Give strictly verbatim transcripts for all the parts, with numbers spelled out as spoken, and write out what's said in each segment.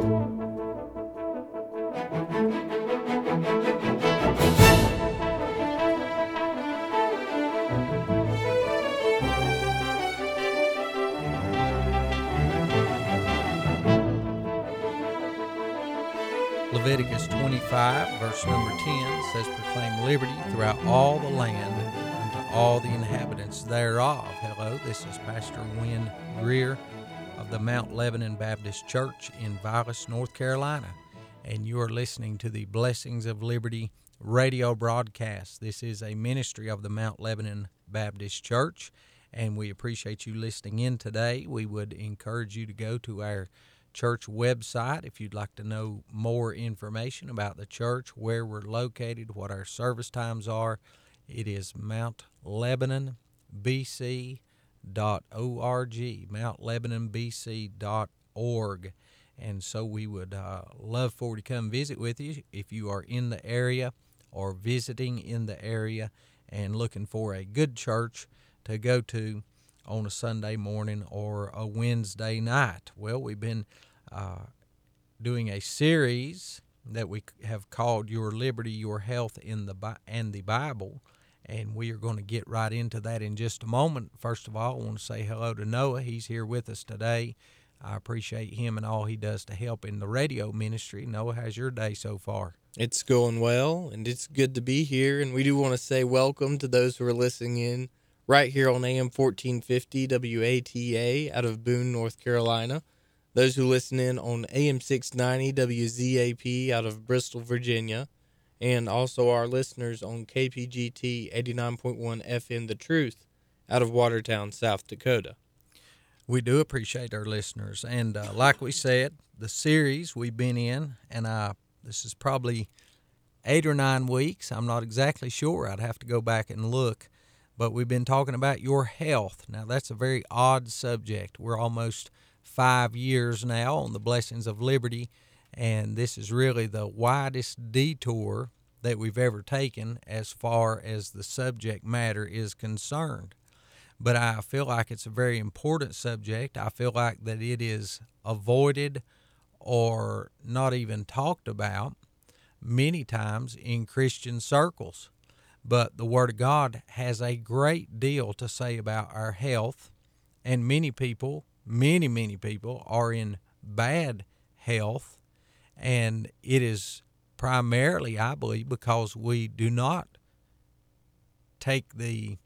Leviticus twenty-five, verse number ten says, "Proclaim liberty throughout all the land unto all the inhabitants thereof." Hello, this is Pastor Wynn Greer of the Mount Lebanon Baptist Church in Vilas, North Carolina, and you are listening to the Blessings of Liberty radio broadcast. This is a ministry of the Mount Lebanon Baptist Church, and we appreciate you listening in today. We would encourage you to go to our church website if you'd like to know more information about the church, where we're located, what our service times are. It is mount lebanon b c dot org, mount lebanon b c dot org. And so we would uh, love for you to come visit with you if you are in the area or visiting in the area and looking for a good church to go to on a Sunday morning or a Wednesday night. Well, we've been uh, doing a series that we have called Your Liberty, Your Health in the Bi- and the Bible, and we are going to get right into that in just a moment. First of all, I want to say hello to Noah. He's here with us today. I appreciate him and all he does to help in the radio ministry. Noah, how's your day so far? It's going well, and it's good to be here, and we do want to say welcome to those who are listening in right here on A M fourteen fifty W A T A out of Boone, North Carolina. Those who listen in on A M six ninety W Z A P out of Bristol, Virginia. And also our listeners on K P G T eighty-nine point one F M The Truth out of Watertown, South Dakota. We do appreciate our listeners. And uh, like we said, the series we've been in, and uh, this is probably eight or nine weeks. I'm not exactly sure. I'd have to go back and look. But we've been talking about your health. Now, that's a very odd subject. We're almost five years now on the Blessings of Liberty, and this is really the widest detour that we've ever taken as far as the subject matter is concerned. But I feel like it's a very important subject. I feel like that it is avoided or not even talked about many times in Christian circles. But the Word of God has a great deal to say about our health, and many people, many, many people are in bad health, and it is primarily, I believe, because we do not take the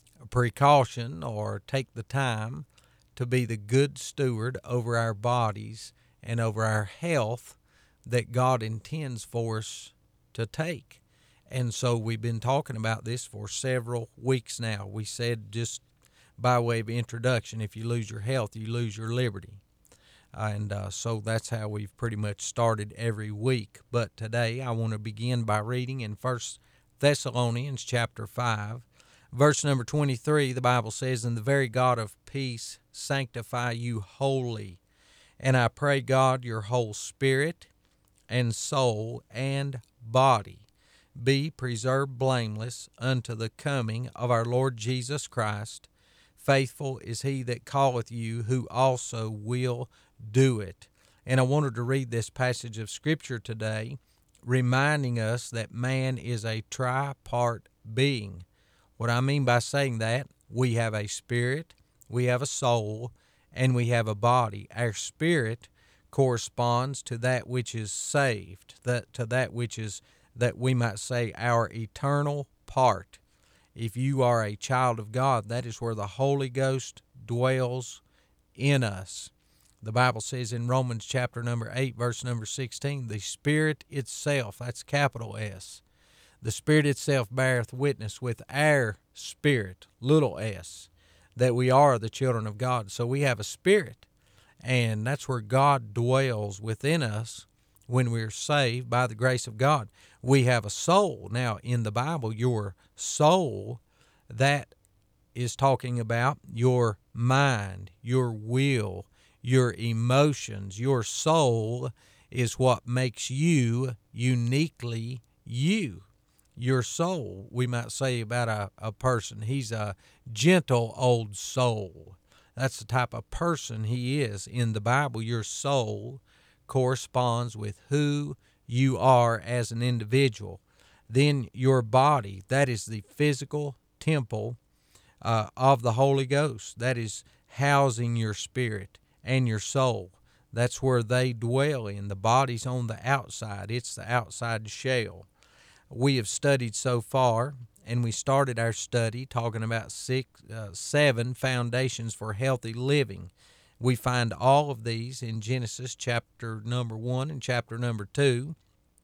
precaution or take the time to be the good steward over our bodies and over our health that God intends for us to take. And so we've been talking about this for several weeks now. We said, just by way of introduction, if you lose your health, you lose your liberty. And uh, so that's how we've pretty much started every week. But today I want to begin by reading in First Thessalonians chapter five, verse number twenty-three. The Bible says, "And the very God of peace sanctify you wholly. And I pray, God, your whole spirit and soul and body be preserved blameless unto the coming of our Lord Jesus Christ. Faithful is he that calleth you, who also will do it." And I wanted to read this passage of Scripture today, reminding us that man is a tripart being. What I mean by saying that, we have a spirit, we have a soul, and we have a body. Our spirit corresponds to that which is saved, that to that which is, that we might say, our eternal part. If you are a child of God, that is where the Holy Ghost dwells in us. The Bible says in Romans chapter number eight, verse number sixteen, the Spirit itself, that's capital S, the Spirit itself beareth witness with our spirit, little s, that we are the children of God. So we have a spirit, and that's where God dwells within us when we're saved by the grace of God. We have a soul. Now, in the Bible, your soul, that is talking about your mind, your will, your emotions. Your soul is what makes you uniquely you. Your soul, we might say about a, a person, he's a gentle old soul. That's the type of person he is. In the Bible, your soul corresponds with who you are as an individual. Then your body, that is the physical temple uh, of the Holy Ghost. That is housing your spirit and your soul. That's where they dwell in. The body's on the outside. It's the outside shell. We have studied so far, and we started our study talking about six, uh, seven foundations for healthy living. We find all of these in Genesis chapter number one and chapter number two.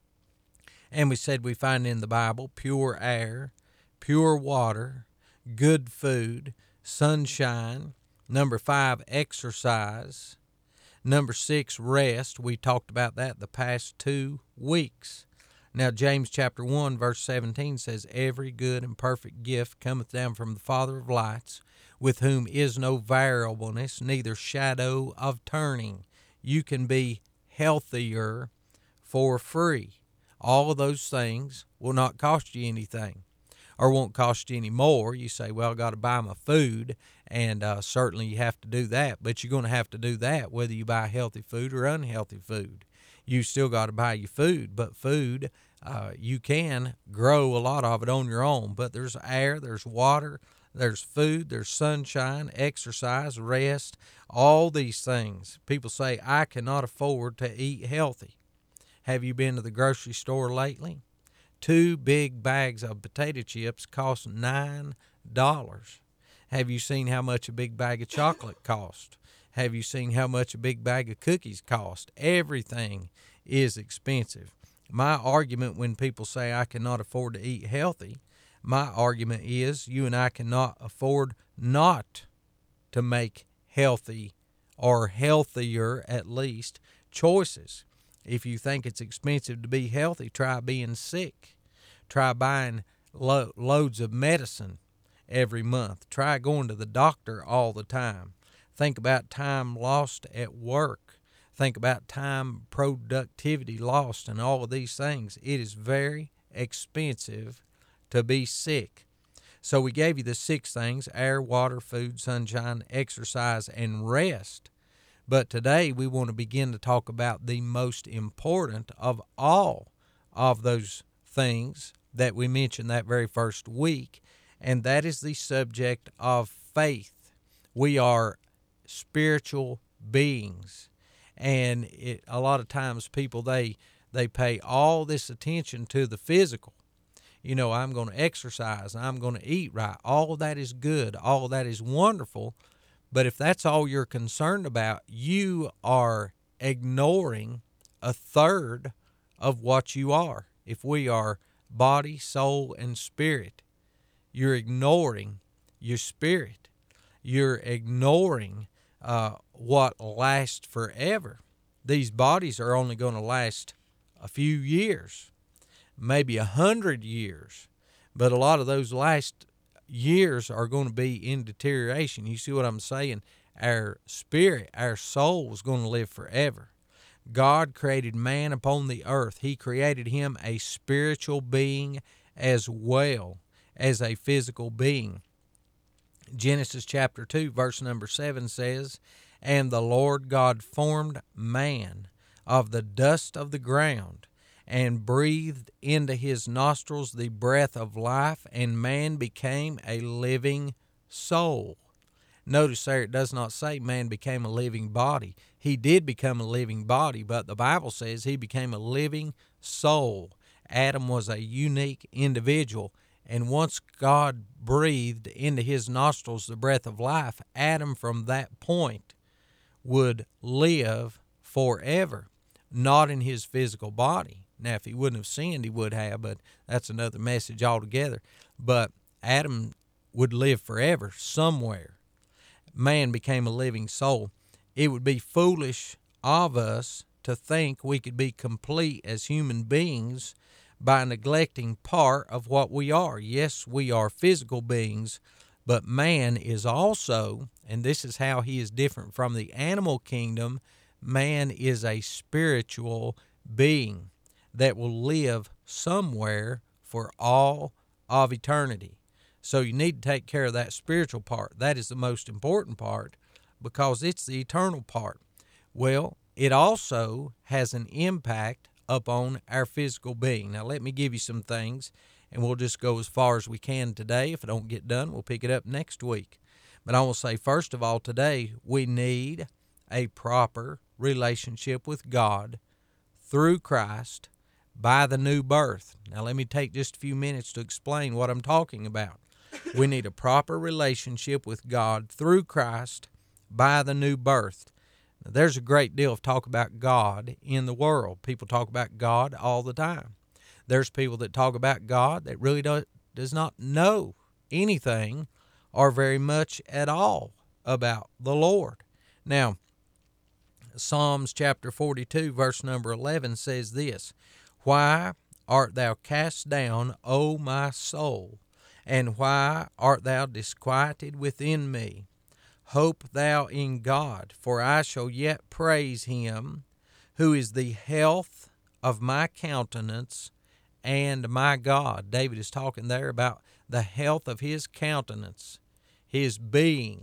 And we said we find in the Bible pure air, pure water, good food, sunshine. Number five, exercise. Number six, rest. We talked about that the past two weeks. Now, James chapter one, verse seventeen says, every good and perfect gift cometh down from the Father of lights, with whom is no variableness, neither shadow of turning. You can be healthier for free. All of those things will not cost you anything, or won't cost you any more. You say, well, I've got to buy my food, and uh, certainly you have to do that, but you're going to have to do that whether you buy healthy food or unhealthy food. You still got to buy your food, but food, uh, you can grow a lot of it on your own, but there's air, there's water, there's food, there's sunshine, exercise, rest, all these things. People say, I cannot afford to eat healthy. Have you been to the grocery store lately? Two big bags of potato chips cost nine dollars. Have you seen how much a big bag of chocolate cost? Have you seen how much a big bag of cookies cost? Everything is expensive. My argument when people say I cannot afford to eat healthy, my argument is you and I cannot afford not to make healthy or healthier, at least, choices. If you think it's expensive to be healthy, try being sick. Try buying lo- loads of medicine every month. Try going to the doctor all the time. Think about time lost at work. Think about time productivity lost and all of these things. It is very expensive to be sick. So we gave you the six things: air, water, food, sunshine, exercise, and rest. But today we want to begin to talk about the most important of all of those things that we mentioned that very first week, and that is the subject of faith. We are spiritual beings, and it, a lot of times people, they, they pay all this attention to the physical. You know, I'm going to exercise, I'm going to eat right. All of that is good. All of that is wonderful. But if that's all you're concerned about, you are ignoring a third of what you are. If we are body, soul, and spirit, you're ignoring your spirit. You're ignoring uh, what lasts forever. These bodies are only going to last a few years, maybe a hundred years, but a lot of those last years are going to be in deterioration. You see what I'm saying? Our spirit, our soul is going to live forever. God created man upon the earth. He created him a spiritual being as well as a physical being. Genesis chapter two, verse number seven says, and the Lord God formed man of the dust of the ground, and breathed into his nostrils the breath of life, and man became a living soul. Notice there it does not say man became a living body. He did become a living body, but the Bible says he became a living soul. Adam was a unique individual, and once God breathed into his nostrils the breath of life, Adam from that point would live forever, not in his physical body. Now, if he wouldn't have sinned, he would have, but that's another message altogether. But Adam would live forever somewhere. Man became a living soul. It would be foolish of us to think we could be complete as human beings by neglecting part of what we are. Yes, we are physical beings, but man is also, and this is how he is different from the animal kingdom, man is a spiritual being that will live somewhere for all of eternity. So you need to take care of that spiritual part. That is the most important part because it's the eternal part. Well, it also has an impact upon our physical being. Now, let me give you some things, and we'll just go as far as we can today. If I don't get done, we'll pick it up next week. But I will say, first of all, today, we need a proper relationship with God through Christ by the new birth. Now, let me take just a few minutes to explain what I'm talking about. We need a proper relationship with God through Christ by the new birth. Now, there's a great deal of talk about God in the world. People talk about God all the time. There's people that talk about God that really do, does not know anything or very much at all about the Lord. Now, Psalms chapter forty-two, verse number eleven says this, "Why art thou cast down, O my soul? And why art thou disquieted within me? Hope thou in God, for I shall yet praise him, who is the health of my countenance and my God." David is talking there about the health of his countenance, his being.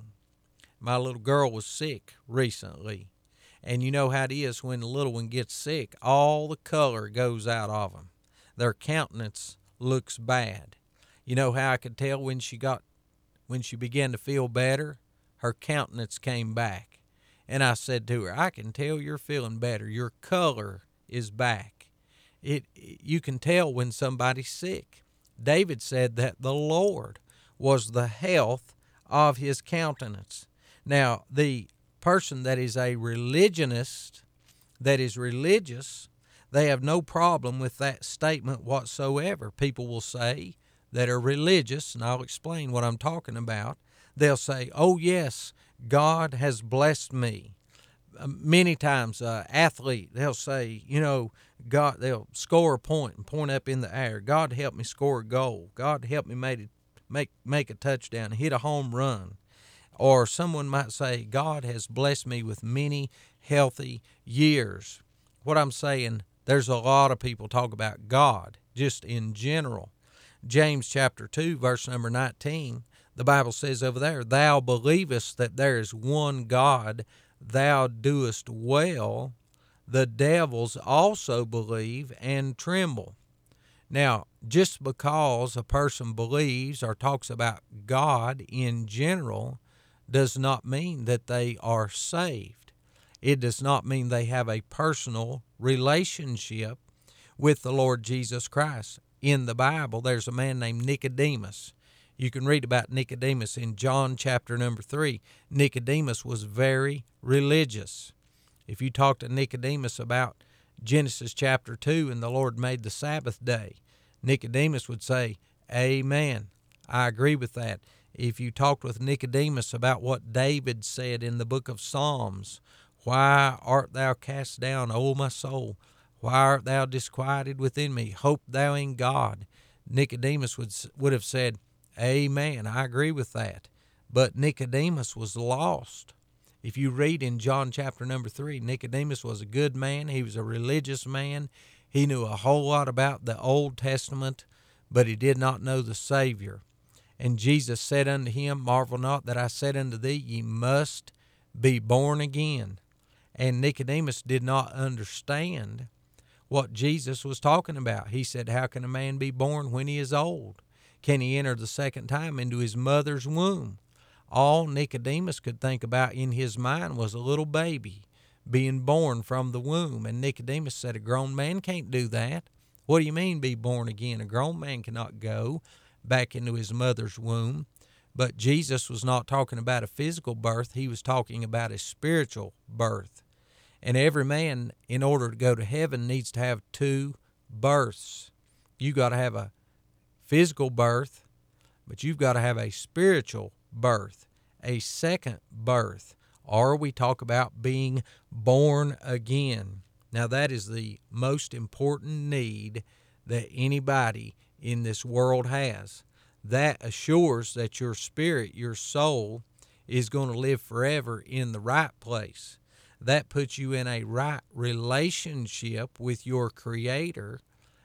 My little girl was sick recently. And you know how it is when the little one gets sick, all the color goes out of them. Their countenance looks bad. You know how I could tell when she got, when she began to feel better? Her countenance came back. And I said to her, "I can tell you're feeling better. Your color is back." It, you can tell when somebody's sick. David said that the Lord was the health of his countenance. Now, the person that is a religionist, that is religious, they have no problem with that statement whatsoever. People will say that are religious, and I'll explain what I'm talking about. They'll say, "Oh yes, God has blessed me." Uh, many times, uh, athlete, they'll say, you know, God, they'll score a point and point up in the air. "God helped me score a goal. God helped me make, make, make a touchdown, hit a home run." Or someone might say, "God has blessed me with many healthy years." What I'm saying, there's a lot of people talk about God just in general. James chapter two, verse number nineteen, the Bible says over there, "Thou believest that there is one God, thou doest well. The devils also believe and tremble." Now, just because a person believes or talks about God in general does not mean that they are saved. It does not mean they have a personal relationship with the Lord Jesus Christ. In the Bible, there's a man named Nicodemus. You can read about Nicodemus in John chapter number three. Nicodemus was very religious. If you talk to Nicodemus about Genesis chapter two and the Lord made the Sabbath day, Nicodemus would say, "Amen, I agree with that." If you talked with Nicodemus about what David said in the book of Psalms, "Why art thou cast down, O my soul? Why art thou disquieted within me? Hope thou in God." Nicodemus would, would have said, "Amen, I agree with that." But Nicodemus was lost. If you read in John chapter number three, Nicodemus was a good man. He was a religious man. He knew a whole lot about the Old Testament, but he did not know the Savior. And Jesus said unto him, "Marvel not that I said unto thee, ye must be born again." And Nicodemus did not understand what Jesus was talking about. He said, "How can a man be born when he is old? Can he enter the second time into his mother's womb?" All Nicodemus could think about in his mind was a little baby being born from the womb. And Nicodemus said, "A grown man can't do that." "What do you mean be born again? A grown man cannot go back into his mother's womb." But Jesus was not talking about a physical birth. He was talking about a spiritual birth. And every man, in order to go to heaven, needs to have two births. You got to have a physical birth, but you've got to have a spiritual birth, a second birth, or we talk about being born again. Now, that is the most important need that anybody in this world has. That assures that your spirit, your soul, is going to live forever in the right place. That puts you in a right relationship with your Creator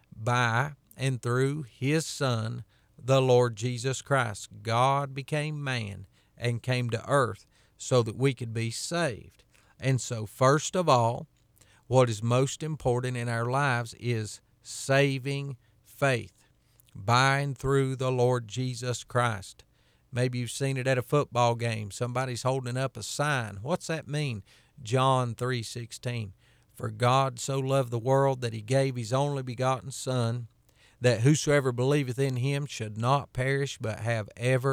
by and through His Son, the Lord Jesus Christ. God became man and came to earth so that we could be saved. And so, first of all, what is most important in our lives is saving faith by and through the Lord Jesus Christ. Maybe you've seen it at a football game. Somebody's holding up a sign. What's that mean? John three sixteen. For God so loved the world that he gave his only begotten Son, that whosoever believeth in him should not perish but have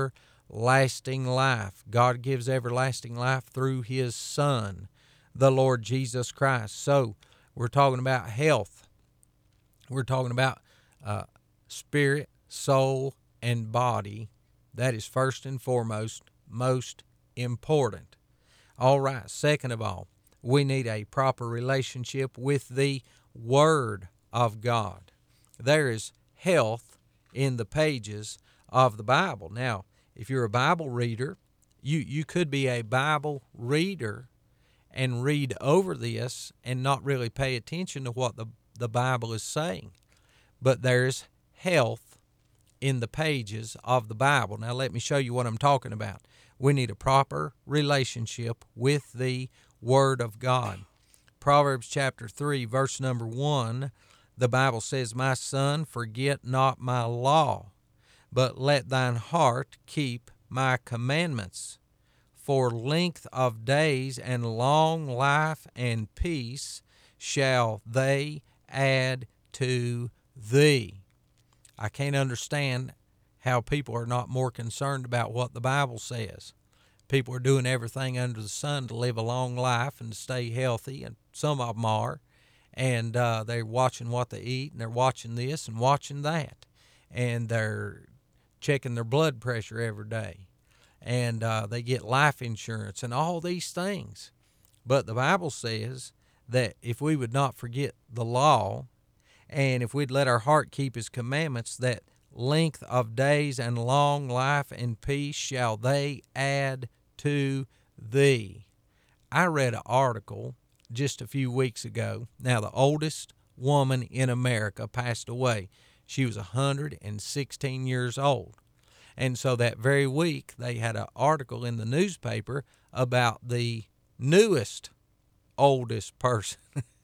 everlasting life. God gives everlasting life through his Son, the Lord Jesus Christ. So we're talking about health. We're talking about uh, spirit, soul, and body. That is first and foremost most important. All right, second of all, we need a proper relationship with the Word of God. There is health in the pages of the Bible. Now, if you're a Bible reader, you, you could be a Bible reader and read over this and not really pay attention to what the, the Bible is saying. But there's health in the pages of the Bible. Now, let me show you what I'm talking about. We need a proper relationship with the Word of God. Proverbs chapter three, verse number one, the Bible says, My son, forget not my law, but let thine heart keep my commandments. For length of days and long life and peace shall they add to thee. I can't understand how people are not more concerned about what the Bible says. People are doing everything under the sun to live a long life and to stay healthy, and some of them are. And uh, they're watching what they eat, and they're watching this and watching that. And they're checking their blood pressure every day. And uh, they get life insurance and all these things. But the Bible says that if we would not forget the law, and if we'd let our heart keep his commandments, that length of days and long life and peace shall they add to thee. I read an article just a few weeks ago. Now, the oldest woman in America passed away. She was one hundred sixteen years old. And so that very week, they had an article in the newspaper about the newest, oldest person.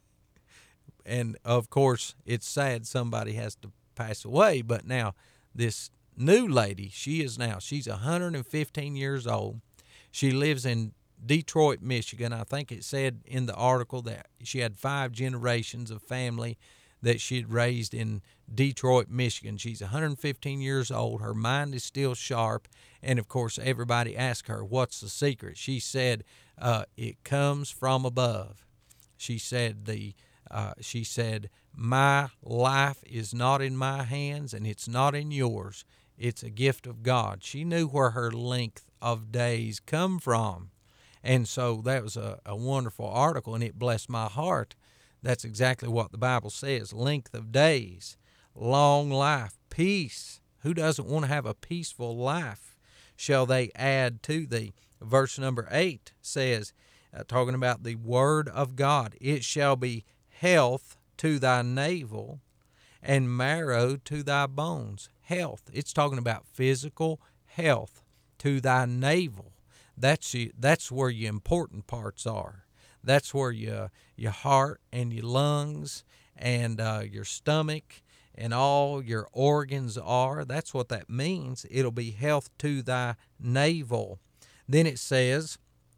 And, of course, it's sad somebody has to pass away. But now, this new lady, she is now, she's one hundred fifteen years old. She lives in Detroit, Michigan. I think it said in the article that she had five generations of family that she had raised in Detroit, Michigan. She's one hundred fifteen years old. Her mind is still sharp. And, of course, everybody asked her, what's the secret? She said, uh, it comes from above. She said, the uh, she said, my life is not in my hands and it's not in yours. It's a gift of God. She knew where her length of days come from. And so that was a, a wonderful article, and it blessed my heart. That's exactly what the Bible says. Length of days, long life, peace. Who doesn't want to have a peaceful life? Shall they add to thee? Verse number eight says, uh, talking about the Word of God, it shall be health to thy navel and marrow to thy bones. Health. It's talking about physical health to thy navel. That's you, that's where your important parts are. That's where your your heart and your lungs and uh, your stomach and all your organs are. That's what that means. It'll be health to thy navel. Then it says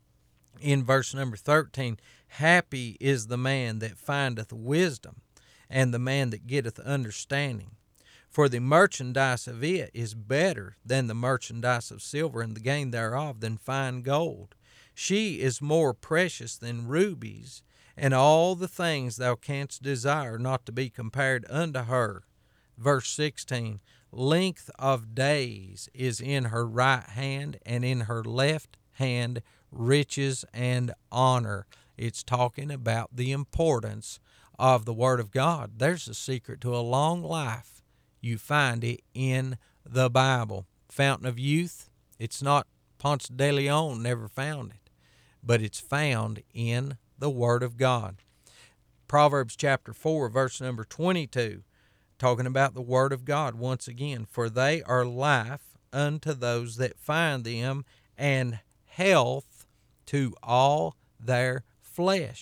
in verse number thirteen, happy is the man that findeth wisdom, and the man that getteth understanding. For the merchandise of it is better than the merchandise of silver, and the gain thereof than fine gold. She is more precious than rubies, and all the things thou canst desire not to be compared unto her. Verse sixteen, length of days is in her right hand, and in her left hand riches and honor. It's talking about the importance of the Word of God. There's a secret to a long life. You find it in the Bible. Fountain of youth, it's not Ponce de Leon never found it, but it's found in the Word of God. Proverbs chapter four, verse number twenty-two, talking about the Word of God once again. For they are life unto those that find them, and health to all their flesh.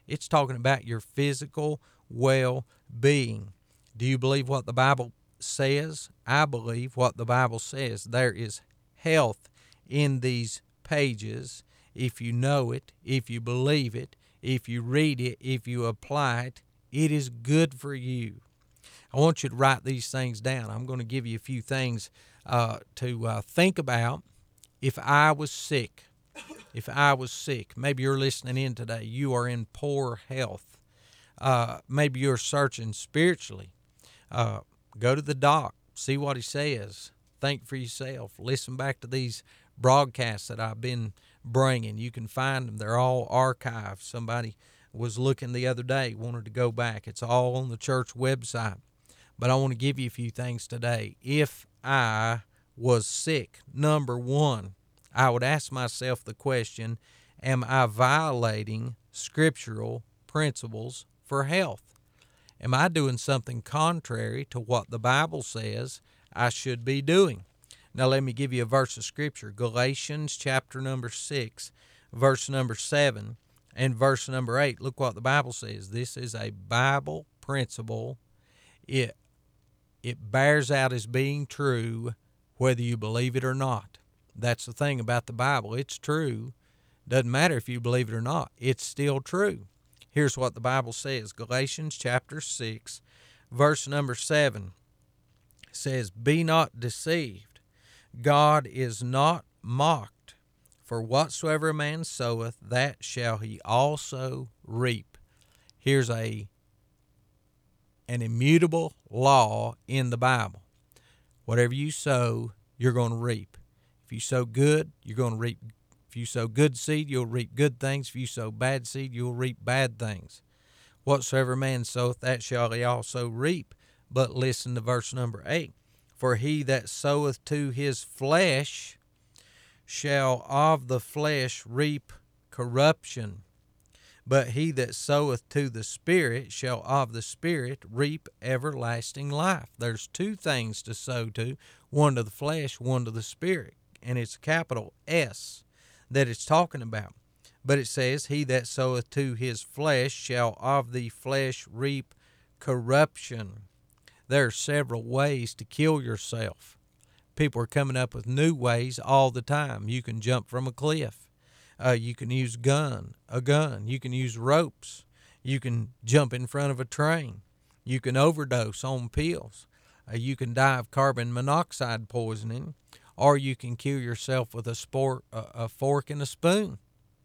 It's talking about your physical well-being. Do you believe what the Bible says? I believe what the Bible says. There is health in these pages if you know it, if you believe it, if you read it, if you apply it. It is good for you. I want you to write these things down. I'm going to give you a few things uh, to uh, think about. If I was sick, if I was sick, maybe you're listening in today, you are in poor health. Uh, maybe you're searching spiritually. Uh, go to the doc, see what he says. Think for yourself. Listen back to these broadcasts that I've been bringing. You can find them. They're all archived. Somebody was looking the other day, wanted to go back. It's all on the church website. But I want to give you a few things today. If I was sick, number one, I would ask myself the question, am I violating scriptural principles for health? Am I doing something contrary to what the Bible says I should be doing? Now let me give you a verse of Scripture. Galatians chapter number six, verse number seven, and verse number eight. Look what the Bible says. This is a Bible principle. It, it bears out as being true whether you believe it or not. That's the thing about the Bible. It's true. Doesn't matter if you believe it or not. It's still true. Here's what the Bible says. Galatians chapter six, verse number seven says, "Be not deceived. God is not mocked. For whatsoever a man soweth, that shall he also reap." Here's a an immutable law in the Bible. Whatever you sow, you're going to reap. If you sow good, you're going to reap. If you sow good seed, you'll reap good things. If you sow bad seed, you'll reap bad things. Whatsoever man soweth, that shall he also reap. But listen to verse number eight. For he that soweth to his flesh shall of the flesh reap corruption. But he that soweth to the Spirit shall of the Spirit reap everlasting life. There's two things to sow to, one to the flesh, one to the Spirit. And it's a capital S that it's talking about. But it says, he that soweth to his flesh shall of the flesh reap corruption. There are several ways to kill yourself. People are coming up with new ways all the time. You can jump from a cliff. Uh, you can use gun, a gun. You can use ropes. You can jump in front of a train. You can overdose on pills. Uh, you can die of carbon monoxide poisoning, or you can kill yourself with a, sport, uh, a fork and a spoon.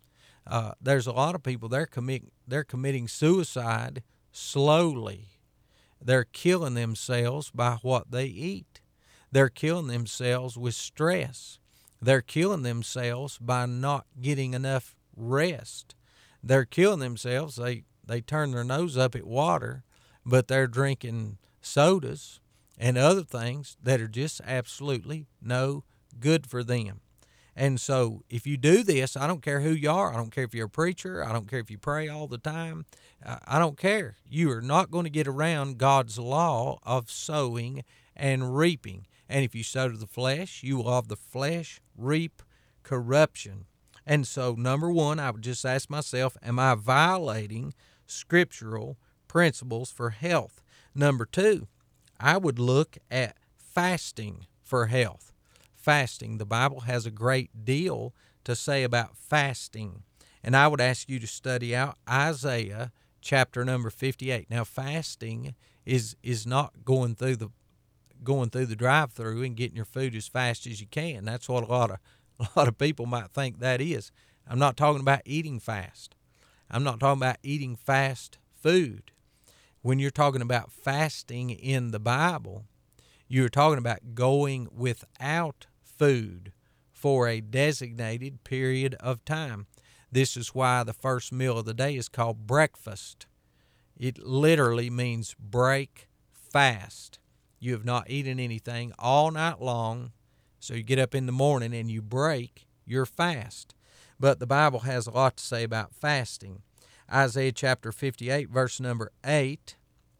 Uh, there's a lot of people, they're, commit, they're committing suicide slowly. They're killing themselves by what they eat. They're killing themselves with stress. They're killing themselves by not getting enough rest. They're killing themselves. They, they turn their nose up at water, but they're drinking sodas and other things that are just absolutely no good for them. And so if you do this, I don't care who you are. I don't care if you're a preacher. I don't care if you pray all the time. I don't care. You are not going to get around God's law of sowing and reaping. And if you sow to the flesh, you will of the flesh reap corruption. And so, number one, I would just ask myself, am I violating scriptural principles for health? Number two, I would look at fasting for health. Fasting. The Bible has a great deal to say about fasting. And I would ask you to study out Isaiah chapter number fifty-eight. Now, fasting is is not going through the going through the drive-through and getting your food as fast as you can. That's what a lot of a lot of people might think that is. I'm not talking about eating fast. I'm not talking about eating fast food. When you're talking about fasting in the Bible, you're talking about going without food for a designated period of time. This is why the first meal of the day is called breakfast. It literally means break fast. You have not eaten anything all night long, so you get up in the morning and you break your fast. But the Bible has a lot to say about fasting. Isaiah chapter fifty-eight, verse number eight,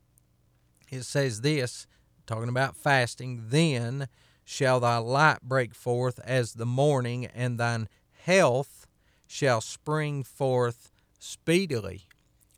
it says this, talking about fasting, "Then shall thy light break forth as the morning, and thine health shall spring forth speedily."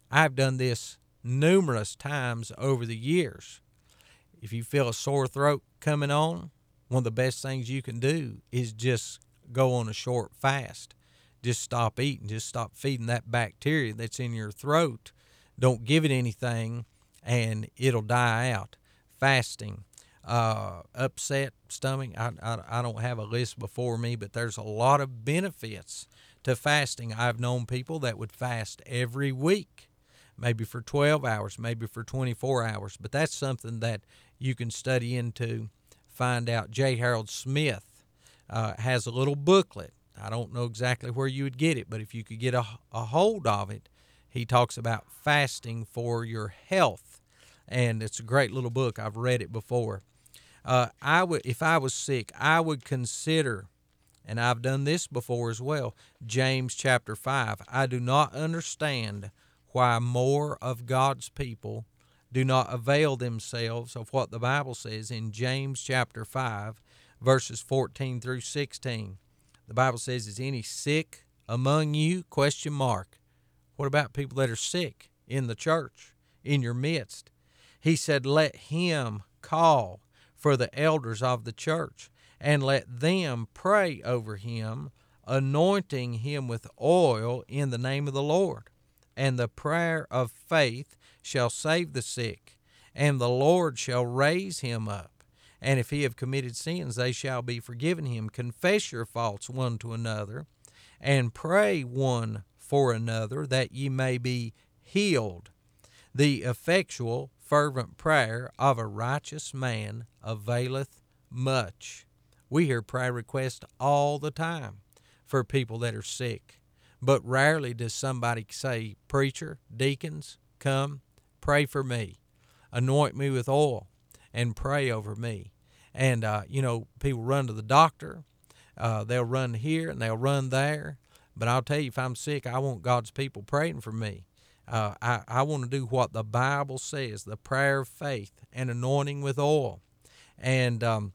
I've done this numerous times over the years. If you feel a sore throat coming on, one of the best things you can do is just go on a short fast. Just stop eating. Just stop feeding that bacteria that's in your throat. Don't give it anything, and it'll die out. Fasting. Uh, upset stomach. I, I, I don't have a list before me, but there's a lot of benefits to fasting. I've known people that would fast every week, maybe for twelve hours, maybe for twenty-four hours, but that's something that you can study into, find out. J. Harold Smith uh, has a little booklet. I don't know exactly where you would get it, but if you could get a, a hold of it, he talks about fasting for your health, and it's a great little book. I've read it before. Uh, I would, if I was sick, I would consider, and I've done this before as well, James chapter five. I do not understand why more of God's people do not avail themselves of what the Bible says in James chapter five, verses fourteen through sixteen. The Bible says, is any sick among you? Question mark. What about people that are sick in the church, in your midst? He said, let him call for the elders of the church, and let them pray over him, anointing him with oil in the name of the Lord. And the prayer of faith shall save the sick, and the Lord shall raise him up. And if he have committed sins, they shall be forgiven him. Confess your faults one to another, and pray one for another, that ye may be healed. The effectual, fervent prayer of a righteous man availeth much. We hear prayer requests all the time for people that are sick, but rarely does somebody say, preacher, deacons, come, pray for me, anoint me with oil, and pray over me. And, uh, you know, people run to the doctor, uh, they'll run here and they'll run there, but I'll tell you, if I'm sick, I want God's people praying for me. Uh, I, I want to do what the Bible says, the prayer of faith and anointing with oil. And um,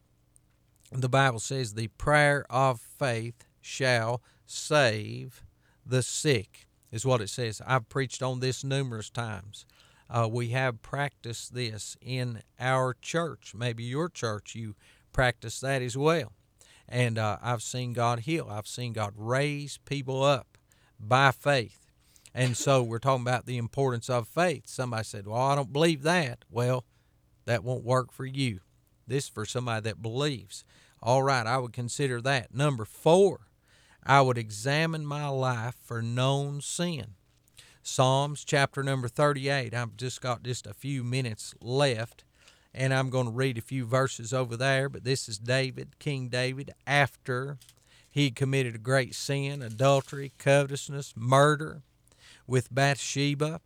the Bible says the prayer of faith shall save the sick, is what it says. I've preached on this numerous times. Uh, we have practiced this in our church. Maybe your church, you practice that as well. And uh, I've seen God heal. I've seen God raise people up by faith. And so we're talking about the importance of faith. Somebody said, well, I don't believe that. Well, that won't work for you. This is for somebody that believes. All right, I would consider that. Number four, I would examine my life for known sin. Psalms chapter number thirty-eight. I've just got just a few minutes left, and I'm going to read a few verses over there, but this is David, King David, after he committed a great sin, adultery, covetousness, murder with Bathsheba.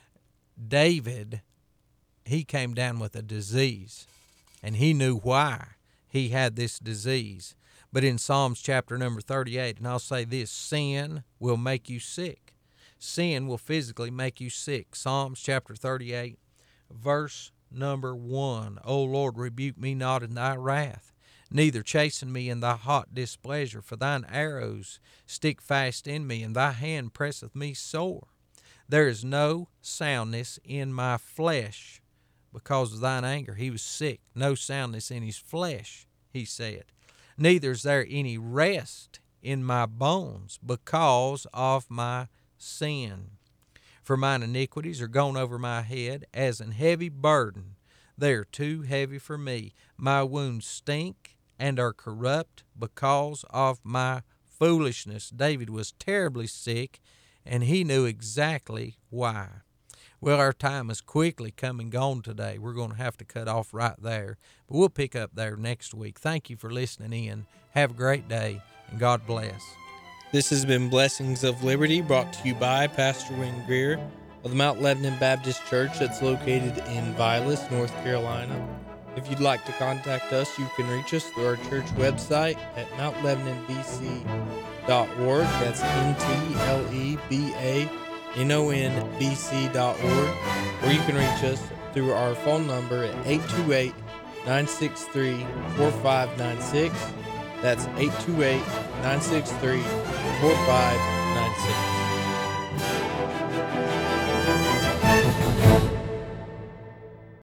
David, he came down with a disease, and he knew why he had this disease. But in Psalms chapter number thirty-eight, and I'll say this, sin will make you sick. Sin will physically make you sick. Psalms chapter thirty-eight, verse number one. O Lord, rebuke me not in thy wrath, neither chasten me in thy hot displeasure. For thine arrows stick fast in me, and thy hand presseth me sore. There is no soundness in my flesh because of thine anger. He was sick. No soundness in his flesh, he said. Neither is there any rest in my bones because of my sin. For mine iniquities are gone over my head as an heavy burden. They are too heavy for me. My wounds stink and are corrupt because of my foolishness. David was terribly sick, and he knew exactly why. Well, our time is quickly come and gone today. We're going to have to cut off right there, but we'll pick up there next week. Thank you for listening in. Have a great day, and God bless. This has been Blessings of Liberty, brought to you by Pastor Wayne Greer of the Mount Lebanon Baptist Church that's located in Vilas, North Carolina. If you'd like to contact us, you can reach us through our church website at mount lebanon b c dot org. That's N T L E B A N O N B C dot org. Or you can reach us through our phone number at eight two eight, nine six three, four five nine six. That's eight two eight, nine six three, four five nine six.